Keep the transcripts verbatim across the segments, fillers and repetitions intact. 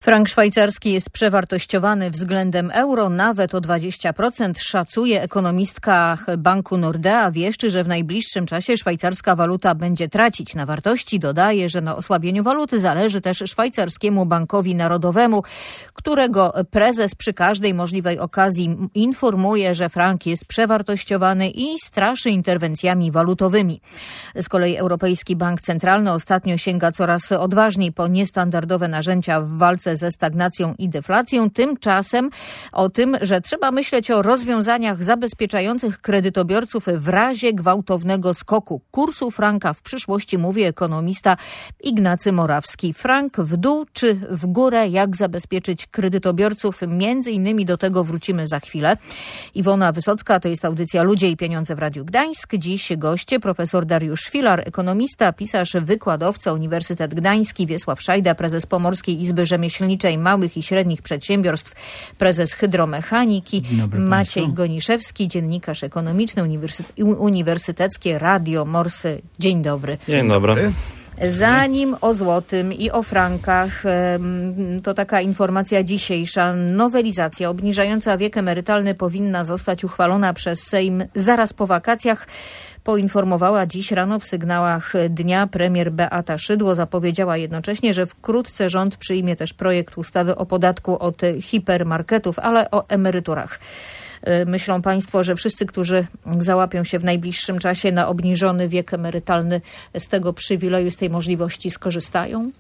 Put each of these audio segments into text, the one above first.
Frank szwajcarski jest przewartościowany względem euro nawet o dwadzieścia procent, szacuje ekonomistka banku Nordea. Wieszczy, że w najbliższym czasie szwajcarska waluta będzie tracić na wartości. Dodaje, że na osłabieniu waluty zależy też szwajcarskiemu bankowi narodowemu, którego prezes przy każdej możliwej okazji informuje, że frank jest przewartościowany i straszy interwencjami walutowymi. Z kolei Europejski Bank Centralny ostatnio sięga coraz odważniej po niestandardowe narzędzia w walce ze stagnacją i deflacją. Tymczasem o tym, że trzeba myśleć o rozwiązaniach zabezpieczających kredytobiorców w razie gwałtownego skoku kursu franka w przyszłości, mówi ekonomista Ignacy Morawski. Frank w dół czy w górę? Jak zabezpieczyć kredytobiorców? Między innymi do tego wrócimy za chwilę. Iwona Wysocka, to jest audycja Ludzie i Pieniądze w Radiu Gdańsk. Dziś goście profesor Dariusz Filar, ekonomista, pisarz, wykładowca, Uniwersytet Gdański, Wiesław Szajda, prezes Pomorskiej Izby Rzemieślniczej Małych i Średnich Przedsiębiorstw, prezes Hydromechaniki, Maciej Państwu. Goniszewski, dziennikarz ekonomiczny, uniwersyte- Uniwersyteckie Radio Morsy. Dzień dobry. Dzień dobry. Zanim o złotym i o frankach, to taka informacja dzisiejsza. Nowelizacja obniżająca wiek emerytalny powinna zostać uchwalona przez Sejm zaraz po wakacjach. Poinformowała dziś rano w sygnałach dnia premier Beata Szydło. Zapowiedziała jednocześnie, że wkrótce rząd przyjmie też projekt ustawy o podatku od hipermarketów, ale o emeryturach. Myślą państwo, że wszyscy, którzy załapią się w najbliższym czasie na obniżony wiek emerytalny, z tego przywileju, z tej możliwości skorzystają?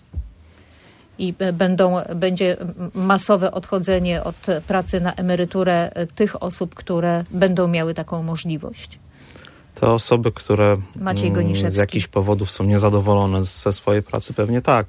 I będą, będzie masowe odchodzenie od pracy na emeryturę tych osób, które będą miały taką możliwość? Te osoby, które Maciej Goniszewski. z jakichś powodów są niezadowolone ze swojej pracy, pewnie tak.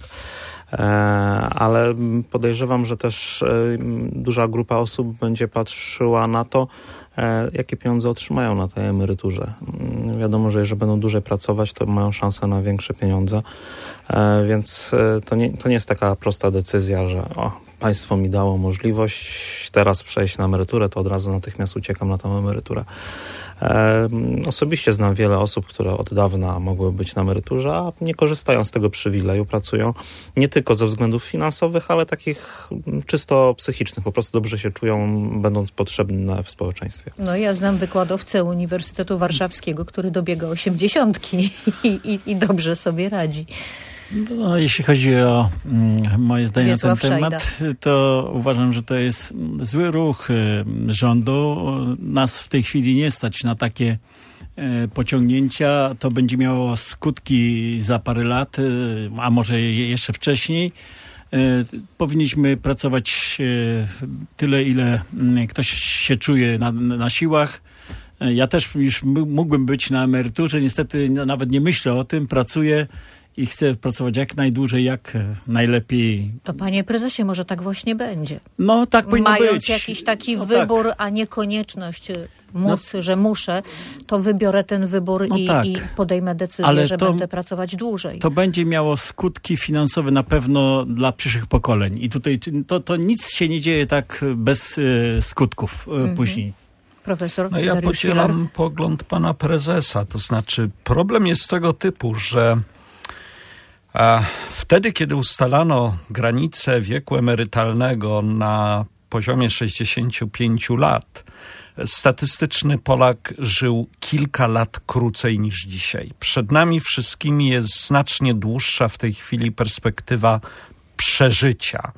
Ale podejrzewam, że też duża grupa osób będzie patrzyła na to, jakie pieniądze otrzymają na tej emeryturze. Wiadomo, że jeżeli będą dłużej pracować, to mają szansę na większe pieniądze, więc to nie, to nie jest taka prosta decyzja, że o, państwo mi dało możliwość teraz przejść na emeryturę, to od razu natychmiast uciekam na tę emeryturę. E, osobiście znam wiele osób, które od dawna mogły być na emeryturze, a nie korzystają z tego przywileju, pracują nie tylko ze względów finansowych, ale takich czysto psychicznych. Po prostu dobrze się czują, będąc potrzebne w społeczeństwie. No ja znam wykładowcę Uniwersytetu Warszawskiego, który dobiega osiemdziesiątki i, i, i dobrze sobie radzi. No, jeśli chodzi o mm, moje zdanie Wiesław na ten Szajda. temat, to uważam, że to jest zły ruch y, rządu. Nas w tej chwili nie stać na takie y, pociągnięcia. To będzie miało skutki za parę lat, y, a może jeszcze wcześniej. Y, powinniśmy pracować y, tyle, ile y, ktoś się czuje na, na siłach. Ja też już mógłbym być na emeryturze. Niestety nawet nie myślę o tym. Pracuję i chcę pracować jak najdłużej, jak najlepiej. To panie prezesie, może tak właśnie będzie. No tak powinno Mając być. Mając jakiś taki no, wybór, tak. a nie konieczność mus, no, że muszę, to wybiorę ten wybór no i, tak. i podejmę decyzję, Ale że to, będę pracować dłużej. To będzie miało skutki finansowe na pewno dla przyszłych pokoleń. I tutaj to, to nic się nie dzieje tak bez y, skutków y, mm-hmm. później. Profesor No ja Dariusz podzielam Filar. pogląd pana prezesa. To znaczy problem jest tego typu, że a, wtedy, kiedy ustalano granicę wieku emerytalnego na poziomie sześćdziesięciu pięciu lat, statystyczny Polak żył kilka lat krócej niż dzisiaj. Przed nami wszystkimi jest znacznie dłuższa w tej chwili perspektywa przeżycia.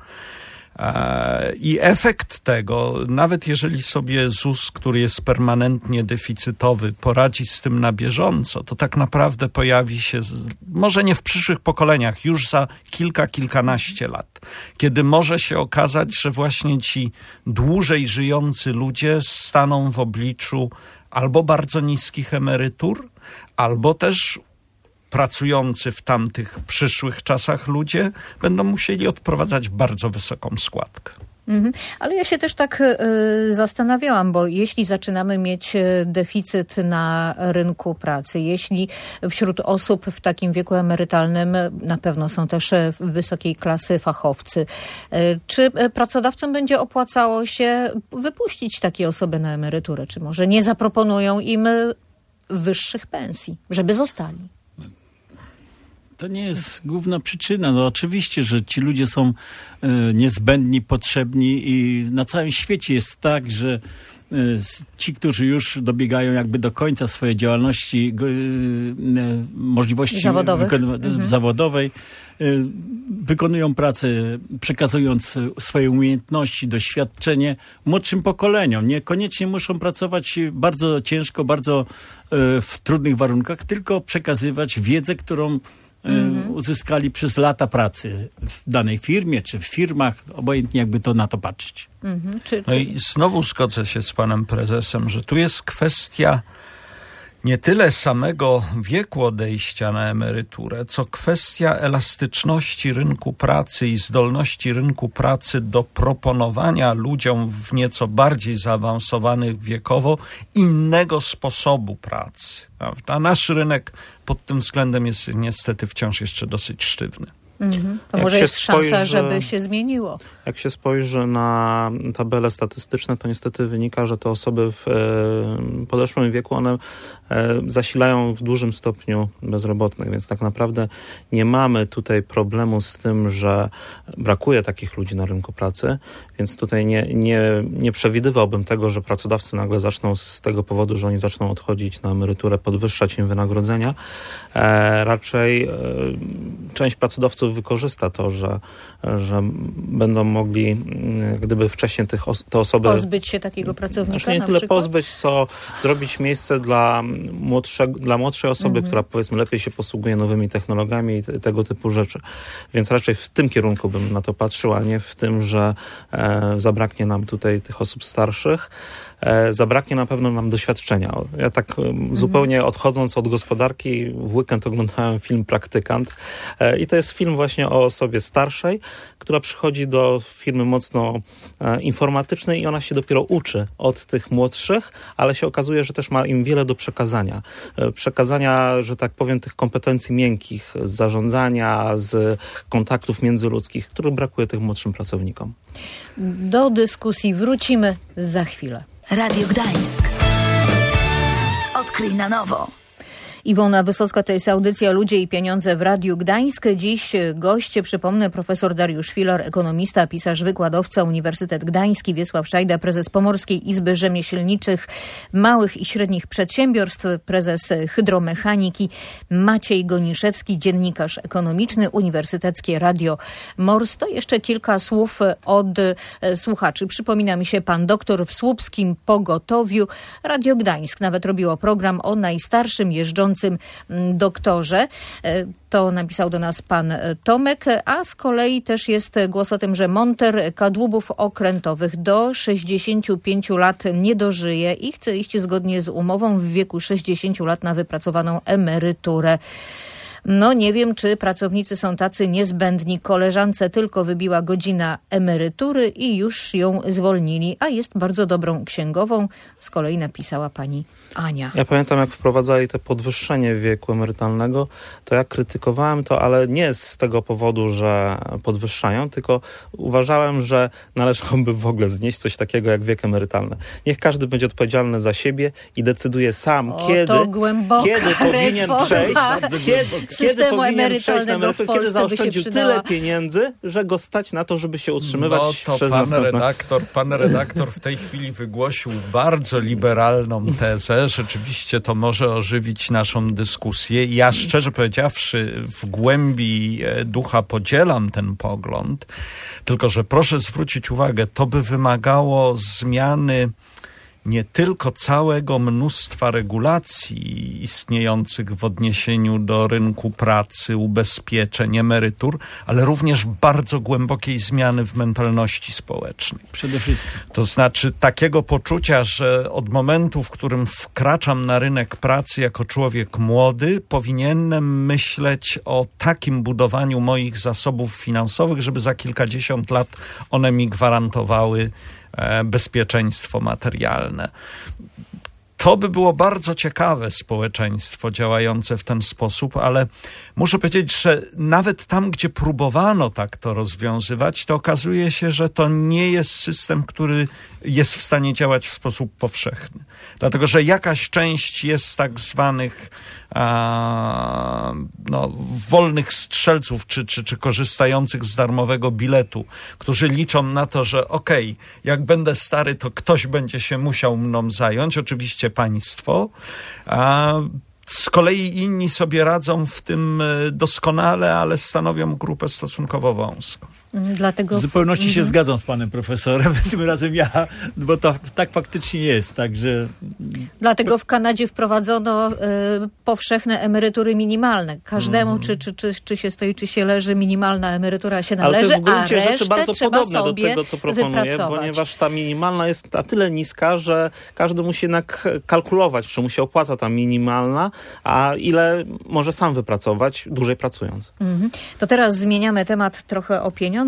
I efekt tego, nawet jeżeli sobie Z U S, który jest permanentnie deficytowy, poradzi z tym na bieżąco, to tak naprawdę pojawi się, może nie w przyszłych pokoleniach, już za kilka, kilkanaście lat, kiedy może się okazać, że właśnie ci dłużej żyjący ludzie staną w obliczu albo bardzo niskich emerytur, albo też pracujący w tamtych przyszłych czasach ludzie będą musieli odprowadzać bardzo wysoką składkę. Mhm. Ale ja się też tak y, zastanawiałam, bo jeśli zaczynamy mieć deficyt na rynku pracy, jeśli wśród osób w takim wieku emerytalnym na pewno są też wysokiej klasy fachowcy, y, czy pracodawcom będzie opłacało się wypuścić takie osoby na emeryturę? Czy może nie zaproponują im wyższych pensji, żeby zostali? To nie jest główna przyczyna. No oczywiście, że ci ludzie są y, niezbędni, potrzebni i na całym świecie jest tak, że y, ci, którzy już dobiegają jakby do końca swojej działalności, y, y, możliwości zawodowych. Wykon- mhm. zawodowej, y, wykonują pracę, przekazując swoje umiejętności, doświadczenie młodszym pokoleniom. Niekoniecznie muszą pracować bardzo ciężko, bardzo y, w trudnych warunkach, tylko przekazywać wiedzę, którą Mm-hmm. uzyskali przez lata pracy w danej firmie, czy w firmach, obojętnie jakby to na to patrzeć. Mm-hmm. Czy, czy... No i znowu zgodzę się z panem prezesem, że tu jest kwestia nie tyle samego wieku odejścia na emeryturę, co kwestia elastyczności rynku pracy i zdolności rynku pracy do proponowania ludziom w nieco bardziej zaawansowanych wiekowo innego sposobu pracy. A nasz rynek pod tym względem jest niestety wciąż jeszcze dosyć sztywny. Mhm. To może jest szansa, spojrzy, żeby się zmieniło. Jak się spojrzy na tabele statystyczne, to niestety wynika, że te osoby w e, podeszłym wieku, one e, zasilają w dużym stopniu bezrobotnych, więc tak naprawdę nie mamy tutaj problemu z tym, że brakuje takich ludzi na rynku pracy, więc tutaj nie, nie, nie przewidywałbym tego, że pracodawcy nagle zaczną z tego powodu, że oni zaczną odchodzić na emeryturę, podwyższać im wynagrodzenia. E, raczej e, część pracodawców wykorzysta to, że, że będą mogli, gdyby wcześniej tych os- te osoby... Pozbyć się takiego pracownika znaczy nie na tyle przykład? pozbyć, co zrobić miejsce dla, młodsze, dla młodszej osoby, mhm. która powiedzmy lepiej się posługuje nowymi technologiami i t- tego typu rzeczy. Więc raczej w tym kierunku bym na to patrzył, a nie w tym, że e, zabraknie nam tutaj tych osób starszych. E, zabraknie na pewno nam doświadczenia. Ja tak e, mhm. zupełnie odchodząc od gospodarki, w weekend oglądałem film Praktykant e, i to jest film właśnie o osobie starszej, która przychodzi do firmy mocno e, informatycznej i ona się dopiero uczy od tych młodszych, ale się okazuje, że też ma im wiele do przekazania. E, przekazania, że tak powiem, tych kompetencji miękkich, z zarządzania, z kontaktów międzyludzkich, których brakuje tych młodszym pracownikom. Do dyskusji wrócimy za chwilę. Radio Gdańsk. Odkryj na nowo. Iwona Wysocka, to jest audycja Ludzie i Pieniądze w Radiu Gdańsk. Dziś goście, przypomnę, profesor Dariusz Filar, ekonomista, pisarz, wykładowca, Uniwersytet Gdański, Wiesław Szajda, prezes Pomorskiej Izby Rzemieślniczych Małych i Średnich Przedsiębiorstw, prezes Hydromechaniki, Maciej Goniszewski, dziennikarz ekonomiczny, Uniwersyteckie Radio Mors. To jeszcze kilka słów od słuchaczy. Przypomina mi się pan doktor w Słupskim Pogotowiu. Radio Gdańsk nawet robiło program o najstarszym jeżdżącym doktorze. To napisał do nas pan Tomek, a z kolei też jest głos o tym, że monter kadłubów okrętowych do sześćdziesięciu pięciu lat nie dożyje i chce iść zgodnie z umową w wieku sześćdziesięciu lat na wypracowaną emeryturę. No nie wiem, czy pracownicy są tacy niezbędni. Koleżance tylko wybiła godzina emerytury i już ją zwolnili, a jest bardzo dobrą księgową. Z kolei napisała pani Ania. Ja pamiętam, jak wprowadzali to podwyższenie wieku emerytalnego, to ja krytykowałem to, ale nie z tego powodu, że podwyższają, tylko uważałem, że należałoby w ogóle znieść coś takiego jak wiek emerytalny. Niech każdy będzie odpowiedzialny za siebie i decyduje sam, o, kiedy, reforma. kiedy powinien przejść, kiedy, kiedy powinien przejść na emeryturę, kiedy zaoszczędził tyle pieniędzy, że go stać na to, żeby się utrzymywać no to przez pan następne... redaktor, pan redaktor w tej chwili wygłosił bardzo liberalną tezę. Rzeczywiście to może ożywić naszą dyskusję. Ja szczerze powiedziawszy w głębi ducha podzielam ten pogląd, tylko że proszę zwrócić uwagę, to by wymagało zmiany nie tylko całego mnóstwa regulacji istniejących w odniesieniu do rynku pracy, ubezpieczeń, emerytur, ale również bardzo głębokiej zmiany w mentalności społecznej. Przede wszystkim. To znaczy takiego poczucia, że od momentu, w którym wkraczam na rynek pracy jako człowiek młody, powinienem myśleć o takim budowaniu moich zasobów finansowych, żeby za kilkadziesiąt lat one mi gwarantowały bezpieczeństwo materialne. To by było bardzo ciekawe społeczeństwo działające w ten sposób, ale muszę powiedzieć, że nawet tam, gdzie próbowano tak to rozwiązywać, to okazuje się, że to nie jest system, który jest w stanie działać w sposób powszechny. Dlatego, że jakaś część jest tak zwanych a, no, wolnych strzelców, czy, czy, czy korzystających z darmowego biletu, którzy liczą na to, że okej, okay, jak będę stary, to ktoś będzie się musiał mną zająć, oczywiście państwo. A z kolei inni sobie radzą w tym doskonale, ale stanowią grupę stosunkowo wąską. Dlatego... W zupełności się mhm. zgadzam z panem profesorem, tym razem ja, bo to tak faktycznie jest, także... Dlatego w Kanadzie wprowadzono y, powszechne emerytury minimalne. Każdemu, mm. czy, czy, czy, czy się stoi, czy się leży, minimalna emerytura się należy, ale to a resztę rzeczy bardzo trzeba podobne sobie do tego, co proponuję, ponieważ ta minimalna jest na tyle niska, że każdy musi jednak kalkulować, czy mu się opłaca ta minimalna, a ile może sam wypracować, dłużej pracując. Mm-hmm. To teraz zmieniamy temat trochę o pieniądzach,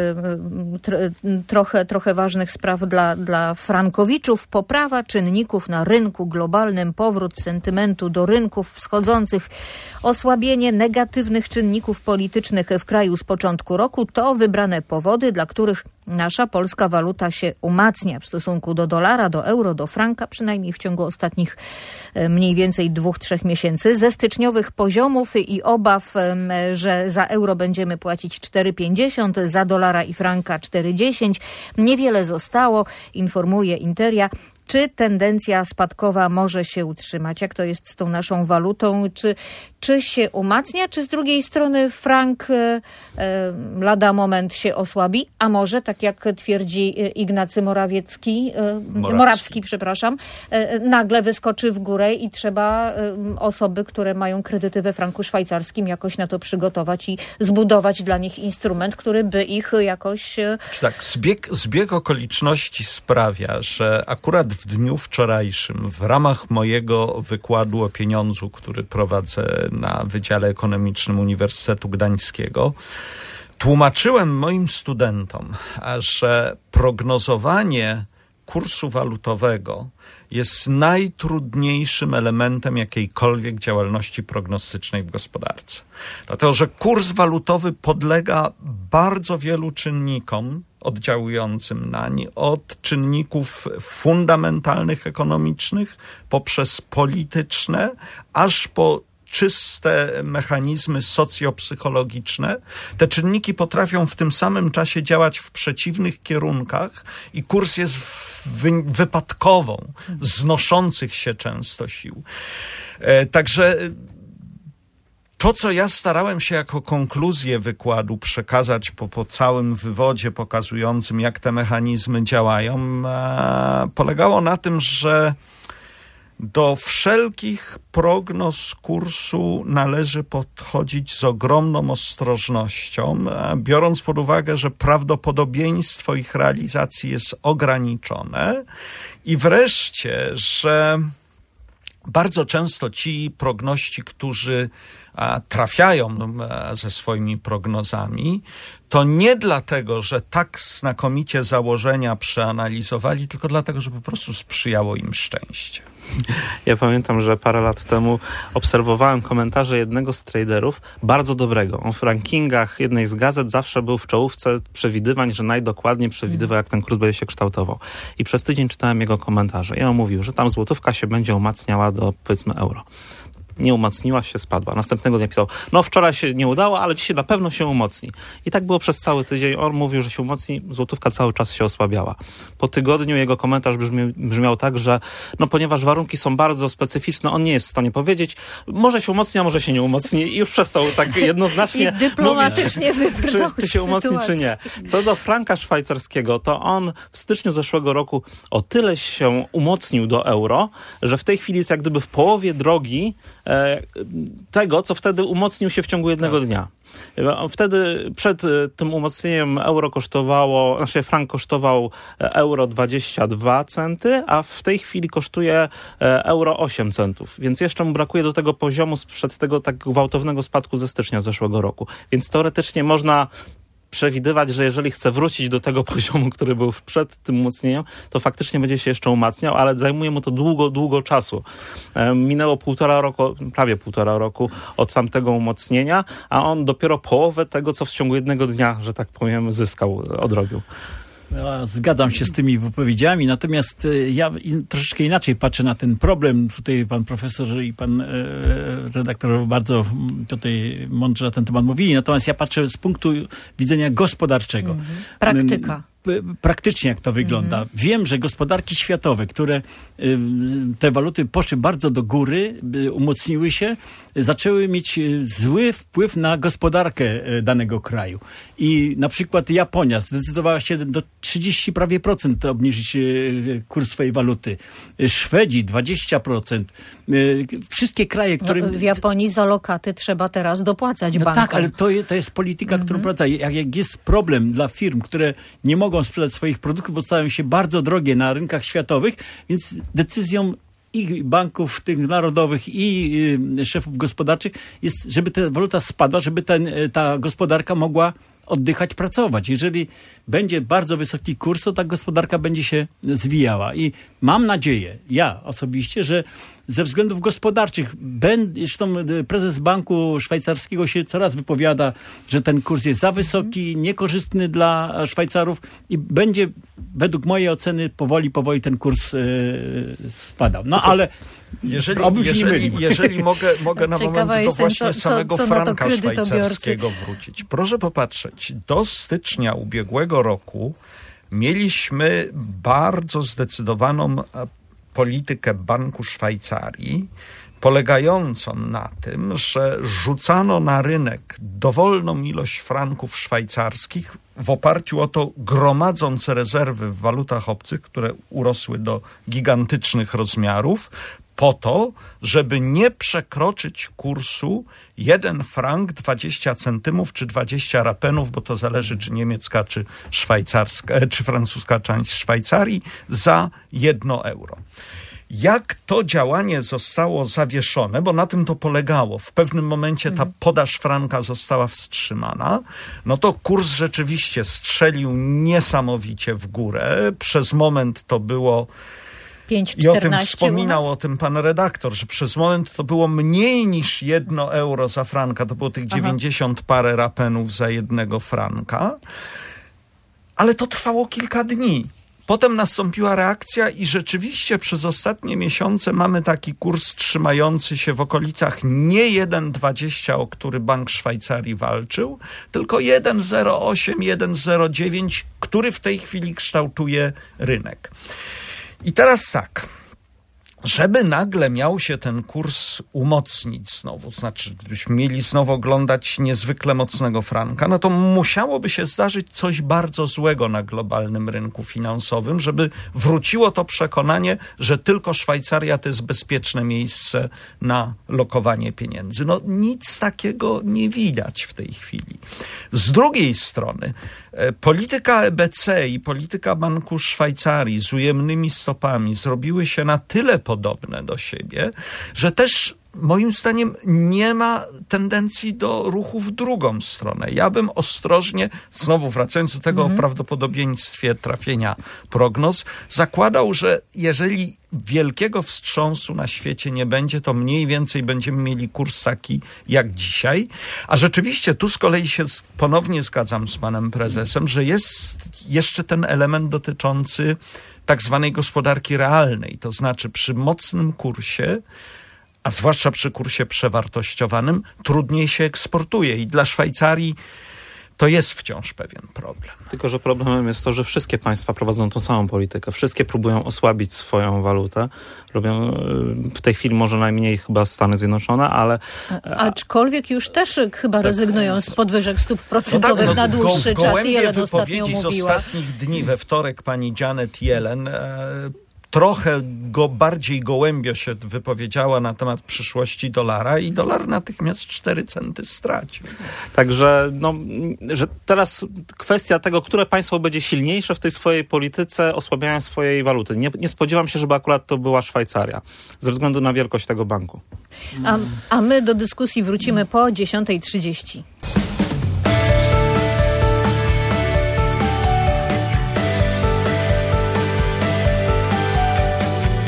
trochę, trochę ważnych spraw dla, dla frankowiczów. Poprawa czynników na rynku globalnym, powrót sentymentu do rynków wschodzących, osłabienie negatywnych czynników politycznych w kraju z początku roku to wybrane powody, dla których nasza polska waluta się umacnia w stosunku do dolara, do euro, do franka, przynajmniej w ciągu ostatnich mniej więcej dwóch, trzech miesięcy. Ze styczniowych poziomów i obaw, że za euro będziemy płacić cztery pięćdziesiąt, za dolara i franka cztery dziesięć, niewiele zostało, informuje Interia. Czy tendencja spadkowa może się utrzymać? Jak to jest z tą naszą walutą? Czy, czy się umacnia, czy z drugiej strony frank e, lada moment się osłabi? A może, tak jak twierdzi Ignacy Morawiecki, e, Morawski. Morawski, przepraszam, e, nagle wyskoczy w górę i trzeba e, osoby, które mają kredyty we franku szwajcarskim, jakoś na to przygotować i zbudować dla nich instrument, który by ich jakoś... E... Tak, zbieg, zbieg okoliczności sprawia, że akurat w dniu wczorajszym w ramach mojego wykładu o pieniądzu, który prowadzę na Wydziale Ekonomicznym Uniwersytetu Gdańskiego, tłumaczyłem moim studentom, że prognozowanie kursu walutowego jest najtrudniejszym elementem jakiejkolwiek działalności prognostycznej w gospodarce. Dlatego, że kurs walutowy podlega bardzo wielu czynnikom oddziałującym nań, od czynników fundamentalnych ekonomicznych poprzez polityczne, aż po czyste mechanizmy socjopsychologiczne. Te czynniki potrafią w tym samym czasie działać w przeciwnych kierunkach i kurs jest wy- wypadkową znoszących się często sił. E, także to, co ja starałem się jako konkluzję wykładu przekazać po, po całym wywodzie pokazującym, jak te mechanizmy działają, e, polegało na tym, że do wszelkich prognoz kursu należy podchodzić z ogromną ostrożnością, biorąc pod uwagę, że prawdopodobieństwo ich realizacji jest ograniczone i wreszcie, że bardzo często ci progności, którzy trafiają ze swoimi prognozami, to nie dlatego, że tak znakomicie założenia przeanalizowali, tylko dlatego, że po prostu sprzyjało im szczęście. Ja pamiętam, że parę lat temu obserwowałem komentarze jednego z traderów, bardzo dobrego. On w rankingach jednej z gazet zawsze był w czołówce przewidywań, że najdokładniej przewidywał, jak ten kurs będzie się kształtował. I przez tydzień czytałem jego komentarze. I on mówił, że tam złotówka się będzie umacniała do, powiedzmy, euro. Nie umocniła się, spadła. Następnego dnia pisał, no wczoraj się nie udało, ale dzisiaj na pewno się umocni. I tak było przez cały tydzień. On mówił, że się umocni, złotówka cały czas się osłabiała. Po tygodniu jego komentarz brzmiał, brzmiał tak, że no ponieważ warunki są bardzo specyficzne, on nie jest w stanie powiedzieć, może się umocni, a może się nie umocni. I już przestał tak jednoznacznie I dyplomatycznie mówić, wybrnął czy, czy się umocni, sytuacji. czy nie. Co do franka szwajcarskiego, to on w styczniu zeszłego roku o tyle się umocnił do euro, że w tej chwili jest jak gdyby w połowie drogi tego, co wtedy umocnił się w ciągu jednego dnia. Wtedy przed tym umocnieniem euro kosztowało, znaczy frank kosztował euro dwadzieścia dwa centy, a w tej chwili kosztuje euro osiem centów. Więc jeszcze mu brakuje do tego poziomu sprzed tego tak gwałtownego spadku ze stycznia zeszłego roku. Więc teoretycznie można przewidywać, że jeżeli chce wrócić do tego poziomu, który był przed tym umocnieniem, to faktycznie będzie się jeszcze umacniał, ale zajmuje mu to długo, długo czasu. E, minęło półtora roku, prawie półtora roku od tamtego umocnienia, a on dopiero połowę tego, co w ciągu jednego dnia, że tak powiem, zyskał, odrobił. Ja zgadzam się z tymi wypowiedziami, natomiast ja troszeczkę inaczej patrzę na ten problem. Tutaj pan profesor i pan redaktor bardzo tutaj mądrze na ten temat mówili, natomiast ja patrzę z punktu widzenia gospodarczego. Mhm. Praktyka. Praktycznie jak to wygląda. Mhm. Wiem, że gospodarki światowe, które te waluty poszły bardzo do góry, umocniły się, zaczęły mieć zły wpływ na gospodarkę danego kraju. I na przykład Japonia zdecydowała się do trzydzieści prawie procent obniżyć kurs swojej waluty. Szwedzi dwadzieścia procent. Wszystkie kraje, które... No, w Japonii za lokaty trzeba teraz dopłacać no bankom. Tak, ale to, to jest polityka, mhm. którą prowadza. Jak, jak jest problem dla firm, które nie mogą sprzedać swoich produktów, bo stają się bardzo drogie na rynkach światowych, więc decyzją i banków tych narodowych i y, szefów gospodarczych jest, żeby ta waluta spadła, żeby ten, ta gospodarka mogła oddychać, pracować. Jeżeli będzie bardzo wysoki kurs, to ta gospodarka będzie się zwijała. I mam nadzieję, ja osobiście, że ze względów gospodarczych, ben, zresztą prezes Banku Szwajcarskiego się coraz wypowiada, że ten kurs jest za wysoki, niekorzystny dla Szwajcarów i będzie według mojej oceny powoli, powoli ten kurs yy, spadał. No ale Jeżeli, jeżeli, jeżeli mogę, mogę na Ciekawa moment do właśnie co, co, samego co franka szwajcarskiego wrócić. Proszę popatrzeć, do stycznia ubiegłego roku mieliśmy bardzo zdecydowaną politykę Banku Szwajcarii, polegającą na tym, że rzucano na rynek dowolną ilość franków szwajcarskich w oparciu o to gromadząc rezerwy w walutach obcych, które urosły do gigantycznych rozmiarów, po to, żeby nie przekroczyć kursu jeden frank dwadzieścia centymów czy dwadzieścia rapenów, bo to zależy czy niemiecka, czy szwajcarska, czy francuska część Szwajcarii, za jedno euro. Jak to działanie zostało zawieszone, bo na tym to polegało, w pewnym momencie ta podaż franka została wstrzymana, no to kurs rzeczywiście strzelił niesamowicie w górę. Przez moment to było... pięć I o tym wspominał o tym pan redaktor, że przez moment to było mniej niż jedno euro za franka, to było tych Aha. dziewięćdziesiąt parę rapenów za jednego franka, ale to trwało kilka dni. Potem nastąpiła reakcja i rzeczywiście przez ostatnie miesiące mamy taki kurs trzymający się w okolicach nie jeden dwadzieścia, o który Bank Szwajcarii walczył, tylko jeden zero osiem, jeden zero dziewięć, który w tej chwili kształtuje rynek. I teraz tak, żeby nagle miał się ten kurs umocnić znowu, znaczy byśmy mieli znowu oglądać niezwykle mocnego franka, no to musiałoby się zdarzyć coś bardzo złego na globalnym rynku finansowym, żeby wróciło to przekonanie, że tylko Szwajcaria to jest bezpieczne miejsce na lokowanie pieniędzy. No nic takiego nie widać w tej chwili. Z drugiej strony polityka E B C i polityka Banku Szwajcarii z ujemnymi stopami zrobiły się na tyle podobne do siebie, że też moim zdaniem nie ma tendencji do ruchu w drugą stronę. Ja bym ostrożnie, znowu wracając do tego mhm. o prawdopodobieństwie trafienia prognoz, zakładał, że jeżeli wielkiego wstrząsu na świecie nie będzie, to mniej więcej będziemy mieli kurs taki jak dzisiaj. A rzeczywiście tu z kolei się ponownie zgadzam z panem prezesem, że jest jeszcze ten element dotyczący tak zwanej gospodarki realnej. To znaczy przy mocnym kursie, a zwłaszcza przy kursie przewartościowanym, trudniej się eksportuje i dla Szwajcarii to jest wciąż pewien problem. Tylko że problemem jest to, że wszystkie państwa prowadzą tą samą politykę. Wszystkie próbują osłabić swoją walutę. Robią w tej chwili może najmniej chyba Stany Zjednoczone, ale... Aczkolwiek już też chyba tak. rezygnują z podwyżek stóp procentowych no tak, no, na dłuższy go, czas. Jelen ostatnio mówiła. Z ostatnich dni we wtorek pani Janet Yellen e, trochę go bardziej gołębio się wypowiedziała na temat przyszłości dolara i dolar natychmiast cztery centy stracił. Także no, że teraz kwestia tego, które państwo będzie silniejsze w tej swojej polityce osłabiania swojej waluty. Nie, nie spodziewam się, żeby akurat to była Szwajcaria, ze względu na wielkość tego banku. A, a my do dyskusji wrócimy po dziesiąta trzydzieści.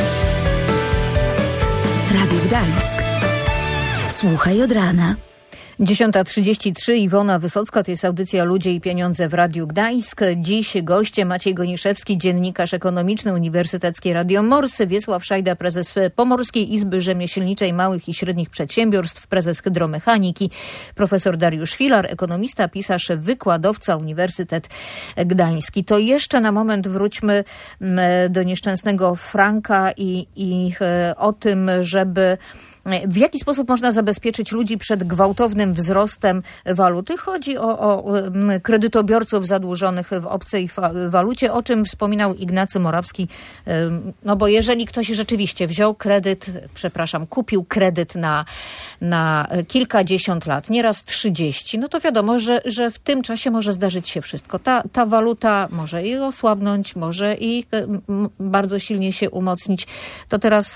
Radio Gdańsk. Słuchaj od rana. dziesiąta trzydzieści trzy, Iwona Wysocka, to jest audycja Ludzie i Pieniądze w Radiu Gdańsk. Dziś goście Maciej Goniszewski, dziennikarz ekonomiczny, Uniwersyteckie Radio Morsy, Wiesław Szajda, prezes Pomorskiej Izby Rzemieślniczej Małych i Średnich Przedsiębiorstw, prezes Hydromechaniki, profesor Dariusz Filar, ekonomista, pisarz, wykładowca, Uniwersytet Gdański. To jeszcze na moment wróćmy do nieszczęsnego franka i, i o tym, żeby w jaki sposób można zabezpieczyć ludzi przed gwałtownym wzrostem waluty? Chodzi o, o kredytobiorców zadłużonych w obcej walucie, o czym wspominał Ignacy Morawski. No bo jeżeli ktoś rzeczywiście wziął kredyt, przepraszam, kupił kredyt na, na kilkadziesiąt lat, nieraz trzydzieści, no to wiadomo, że, że w tym czasie może zdarzyć się wszystko. Ta, ta waluta może i osłabnąć, może i bardzo silnie się umocnić. To teraz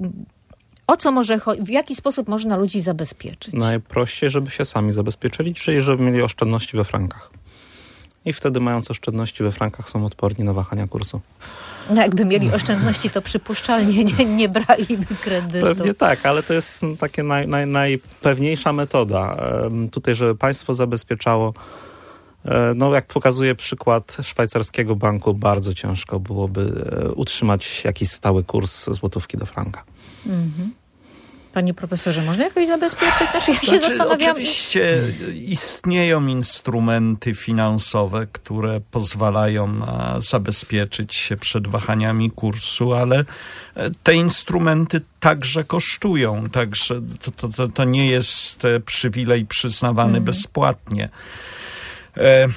o co może chodzi? W jaki sposób można ludzi zabezpieczyć? Najprościej, żeby się sami zabezpieczyli, czyli żeby mieli oszczędności we frankach. I wtedy, mając oszczędności we frankach, są odporni na wahania kursu. No jakby mieli oszczędności, to przypuszczalnie nie, nie braliby kredytu. Pewnie tak, ale to jest takie naj, naj, najpewniejsza metoda. Tutaj, żeby państwo zabezpieczało, no jak pokazuje przykład szwajcarskiego banku, bardzo ciężko byłoby utrzymać jakiś stały kurs złotówki do franka. Mhm. Panie profesorze, można jakoś zabezpieczyć? Znaczy, ja się znaczy, zastanawiam. Oczywiście istnieją instrumenty finansowe, które pozwalają na zabezpieczyć się przed wahaniami kursu, ale te instrumenty także kosztują, także to, to, to nie jest przywilej przyznawany mhm. bezpłatnie. E,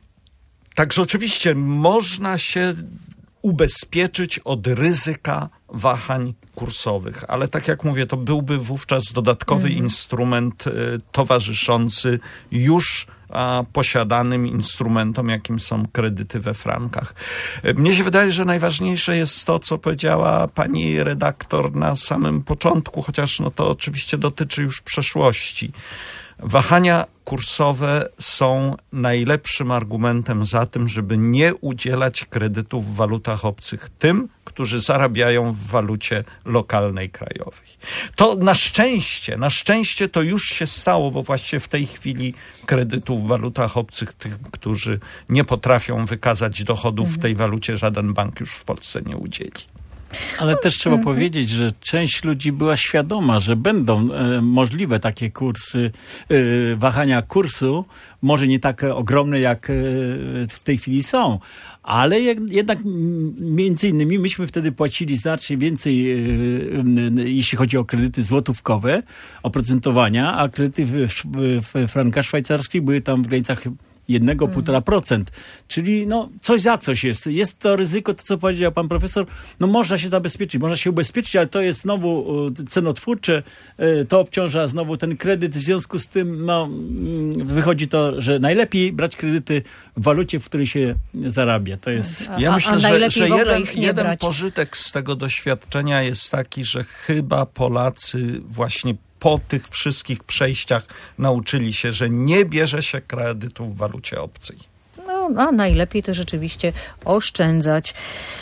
także oczywiście można się ubezpieczyć od ryzyka wahań kursowych, ale tak jak mówię, to byłby wówczas dodatkowy mm. instrument y, towarzyszący już a, posiadanym instrumentom, jakim są kredyty we frankach. Y, mnie się wydaje, że najważniejsze jest to, co powiedziała pani redaktor na samym początku, chociaż no to oczywiście dotyczy już przeszłości. Wahania kursowe są najlepszym argumentem za tym, żeby nie udzielać kredytów w walutach obcych tym, którzy zarabiają w walucie lokalnej, krajowej. To na szczęście, na szczęście to już się stało, bo właściwie w tej chwili kredytów w walutach obcych tym, którzy nie potrafią wykazać dochodów mhm. w tej walucie, żaden bank już w Polsce nie udzieli. Ale też trzeba mhm. powiedzieć, że część ludzi była świadoma, że będą e, możliwe takie kursy, e, wahania kursu, może nie takie ogromne, jak e, w tej chwili są, ale jak, jednak między innymi myśmy wtedy płacili znacznie więcej, e, e, jeśli chodzi o kredyty złotówkowe, oprocentowania, a kredyty w, w, w frankach szwajcarskich były tam w granicach jednego, półtora procent. Czyli no coś za coś jest. Jest to ryzyko, to co powiedział pan profesor, no można się zabezpieczyć, można się ubezpieczyć, ale to jest znowu cenotwórcze, to obciąża znowu ten kredyt, w związku z tym no wychodzi to, że najlepiej brać kredyty w walucie, w której się zarabia. To jest... Ja a, myślę, a że, że jeden, jeden brać. pożytek z tego doświadczenia jest taki, że chyba Polacy właśnie po tych wszystkich przejściach nauczyli się, że nie bierze się kredytu w walucie obcej. No, a najlepiej to rzeczywiście oszczędzać.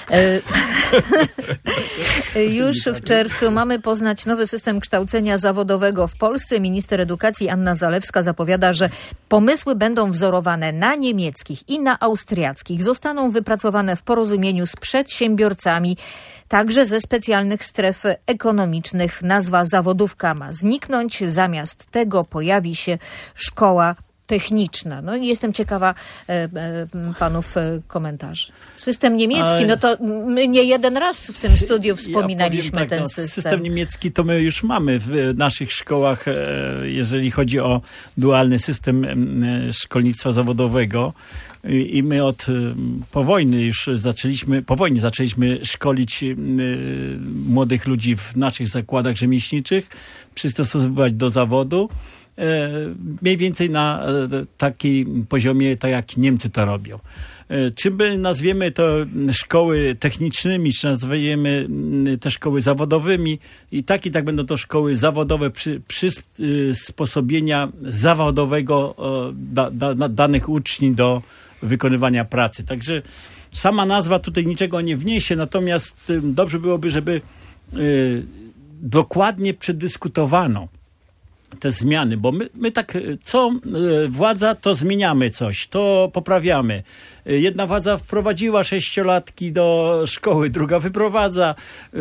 Już w czerwcu mamy poznać nowy system kształcenia zawodowego w Polsce. Minister edukacji Anna Zalewska zapowiada, że pomysły będą wzorowane na niemieckich i na austriackich. Zostaną wypracowane w porozumieniu z przedsiębiorcami, także ze specjalnych stref ekonomicznych. Nazwa zawodówka ma zniknąć. Zamiast tego pojawi się szkoła techniczna. No i jestem ciekawa e, e, panów e, komentarzy. System niemiecki, no to my nie jeden raz w tym studiu wspominaliśmy ja tak, ten no, system. System niemiecki to my już mamy w naszych szkołach, e, jeżeli chodzi o dualny system e, szkolnictwa zawodowego. I my od po wojny już zaczęliśmy, po wojnie zaczęliśmy szkolić y, młodych ludzi w naszych zakładach rzemieślniczych, przystosowywać do zawodu. Y, mniej więcej na y, takim poziomie, tak jak Niemcy to robią. Y, czy my nazwiemy to szkoły technicznymi, czy nazwiemy y, te szkoły zawodowymi, i tak i tak będą to szkoły zawodowe przy, przysposobienia zawodowego y, da, da, danych uczniów do wykonywania pracy. Także sama nazwa tutaj niczego nie wniesie, natomiast dobrze byłoby, żeby y, dokładnie przedyskutowano te zmiany, bo my, my tak, co władza, to zmieniamy coś, to poprawiamy. Jedna władza wprowadziła sześciolatki do szkoły, druga wyprowadza.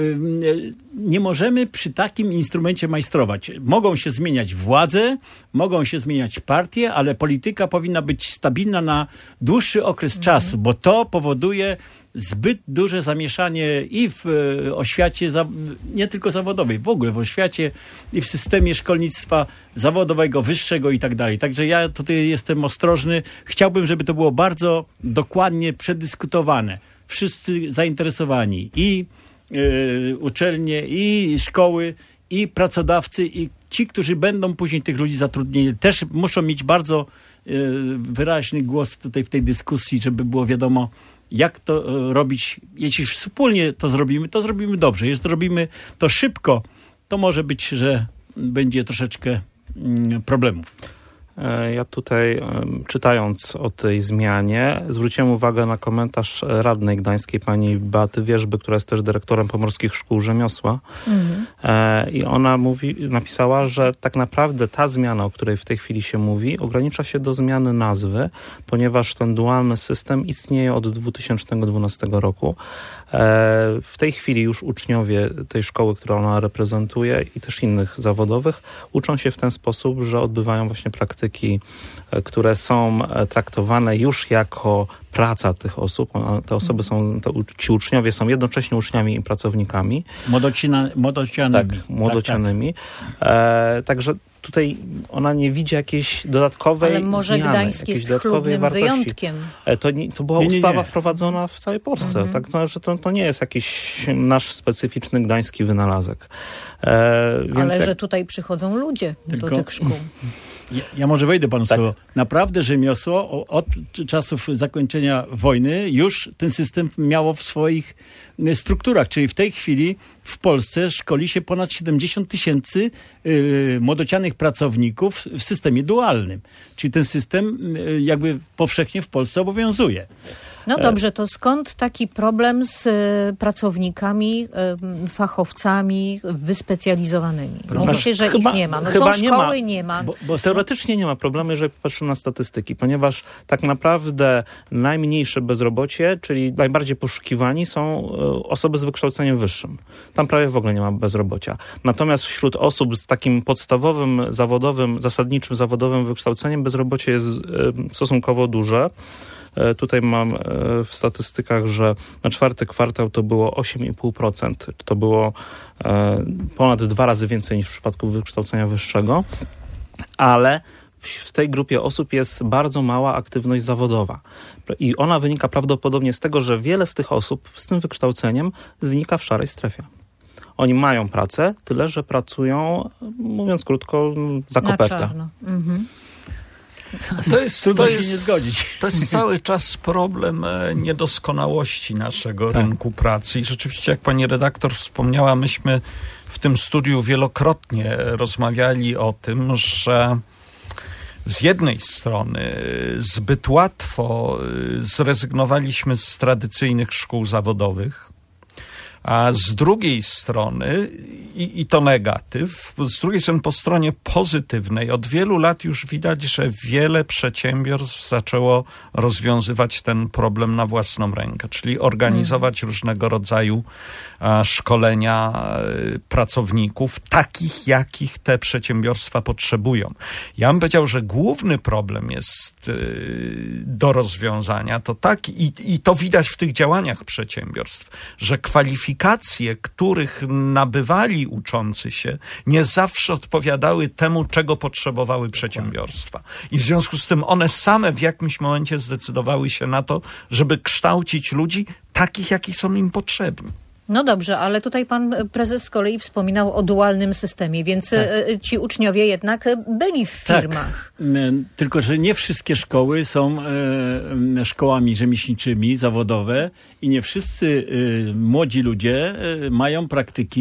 Nie możemy przy takim instrumencie majstrować. Mogą się zmieniać władze, mogą się zmieniać partie, ale polityka powinna być stabilna na dłuższy okres mhm. czasu, bo to powoduje zbyt duże zamieszanie i w oświacie, nie tylko zawodowej, w ogóle w oświacie i w systemie szkolnictwa zawodowego, wyższego i tak dalej. Także ja tutaj jestem ostrożny. Chciałbym, żeby to było bardzo dokładnie przedyskutowane. Wszyscy zainteresowani i yy, uczelnie, i szkoły, i pracodawcy, i ci, którzy będą później tych ludzi zatrudnieni, też muszą mieć bardzo yy, wyraźny głos tutaj w tej dyskusji, żeby było wiadomo, jak to robić. Jeśli wspólnie to zrobimy, to zrobimy dobrze. Jeśli zrobimy to szybko, to może być, że będzie troszeczkę problemów. Ja tutaj, czytając o tej zmianie, zwróciłem uwagę na komentarz radnej gdańskiej, pani Beaty Wierzby, która jest też dyrektorem Pomorskich Szkół Rzemiosła. Mhm. I ona mówi, napisała, że tak naprawdę ta zmiana, o której w tej chwili się mówi, ogranicza się do zmiany nazwy, ponieważ ten dualny system istnieje od dwa tysiące dwunastego roku. W tej chwili już uczniowie tej szkoły, którą ona reprezentuje i też innych zawodowych, uczą się w ten sposób, że odbywają właśnie praktyki, które są traktowane już jako praca tych osób. Te osoby są, te, ci uczniowie są jednocześnie uczniami i pracownikami. Młodocina, młodocianymi. Tak, młodocianymi. Tak, tak. E, także tutaj ona nie widzi jakiejś dodatkowej Ale może zmiany, Gdańsk jest chlubnym wyjątkiem. E, to, nie, to była nie, nie, ustawa nie. wprowadzona w całej Polsce. Mhm. Tak, no, że to, to nie jest jakiś nasz specyficzny gdański wynalazek. E, więc Ale jak... że tutaj przychodzą ludzie Tylko... do tych szkół. Ja, ja może wejdę panu tak. słowo. Naprawdę rzemiosło od czasów zakończenia wojny już ten system miało w swoich strukturach. Czyli w tej chwili w Polsce szkoli się ponad siedemdziesiąt tysięcy yy, młodocianych pracowników w systemie dualnym. Czyli ten system yy, jakby powszechnie w Polsce obowiązuje. No dobrze, to skąd taki problem z y, pracownikami, y, fachowcami wyspecjalizowanymi? Mówi się, że chyba, ich nie ma. No chyba są nie szkoły, ma. nie ma. Bo, bo teoretycznie nie ma problemu, jeżeli popatrzymy na statystyki, ponieważ tak naprawdę najmniejsze bezrobocie, czyli najbardziej poszukiwani są y, osoby z wykształceniem wyższym. Tam prawie w ogóle nie ma bezrobocia. Natomiast wśród osób z takim podstawowym, zawodowym, zasadniczym zawodowym wykształceniem bezrobocie jest y, stosunkowo duże. Tutaj mam w statystykach, że na czwarty kwartał to było osiem i pół procent. To było ponad dwa razy więcej niż w przypadku wykształcenia wyższego, ale w tej grupie osób jest bardzo mała aktywność zawodowa. I ona wynika prawdopodobnie z tego, że wiele z tych osób z tym wykształceniem znika w szarej strefie. Oni mają pracę, tyle że pracują, mówiąc krótko, za kopertę. Na czarno. Mhm. To jest, Trudno to się jest, nie zgodzić. To jest cały czas problem niedoskonałości naszego tak. rynku pracy. I rzeczywiście, jak pani redaktor wspomniała, myśmy w tym studiu wielokrotnie rozmawiali o tym, że z jednej strony zbyt łatwo zrezygnowaliśmy z tradycyjnych szkół zawodowych, a z drugiej strony, i, i to negatyw, z drugiej strony po stronie pozytywnej, od wielu lat już widać, że wiele przedsiębiorstw zaczęło rozwiązywać ten problem na własną rękę, czyli organizować mm. różnego rodzaju a, szkolenia a, pracowników, takich, jakich te przedsiębiorstwa potrzebują. Ja bym powiedział, że główny problem jest y, do rozwiązania, to tak, i, i to widać w tych działaniach przedsiębiorstw, że kwalifikacje Kwalifikacje, których nabywali uczący się, nie zawsze odpowiadały temu, czego potrzebowały przedsiębiorstwa. I w związku z tym one same w jakimś momencie zdecydowały się na to, żeby kształcić ludzi takich, jakich są im potrzebni. No dobrze, ale tutaj pan prezes z kolei wspominał o dualnym systemie, więc tak. ci uczniowie jednak byli w firmach. Tak. Tylko że nie wszystkie szkoły są e, szkołami rzemieślniczymi, zawodowe i nie wszyscy e, młodzi ludzie e, mają praktyki